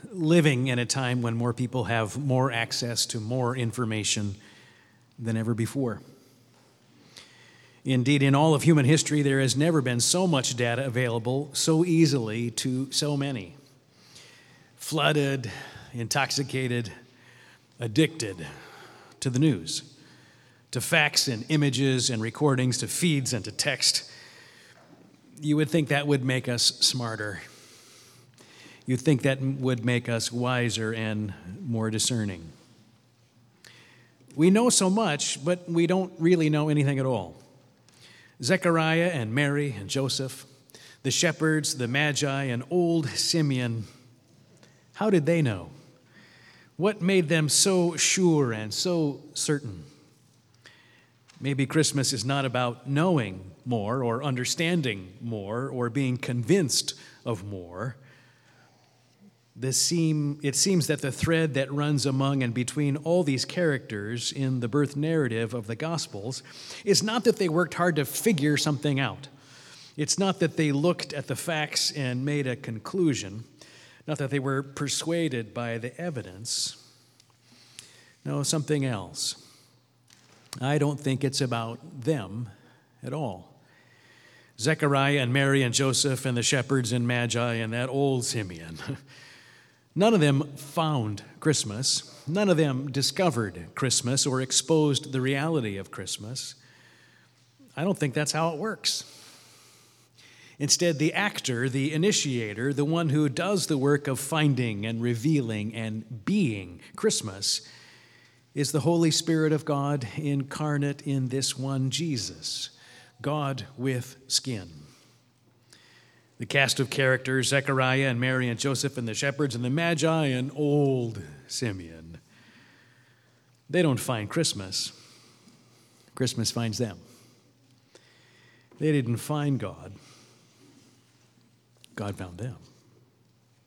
living in a time when more people have more access to more information than ever before. Indeed, in all of human history, there has never been so much data available so easily to so many. Flooded, intoxicated, addicted to the news, to facts and images and recordings, to feeds and to text. You would think that would make us smarter. You'd think that would make us wiser and more discerning. We know so much, but we don't really know anything at all. Zechariah and Mary and Joseph, the shepherds, the Magi, and old Simeon, how did they know? What made them so sure and so certain? Maybe Christmas is not about knowing more or understanding more or being convinced of more. It seems that the thread that runs among and between all these characters in the birth narrative of the Gospels is not that they worked hard to figure something out. It's not that they looked at the facts and made a conclusion, not that they were persuaded by the evidence. No, something else. I don't think it's about them at all. Zechariah and Mary and Joseph and the shepherds and Magi and that old Simeon. None of them found Christmas. None of them discovered Christmas or exposed the reality of Christmas. I don't think that's how it works. Instead, the actor, the initiator, the one who does the work of finding and revealing and being Christmas is the Holy Spirit of God incarnate in this one Jesus, God with skin. The cast of characters, Zechariah and Mary and Joseph and the shepherds and the Magi and old Simeon, they don't find Christmas. Christmas finds them. They didn't find God. God found them.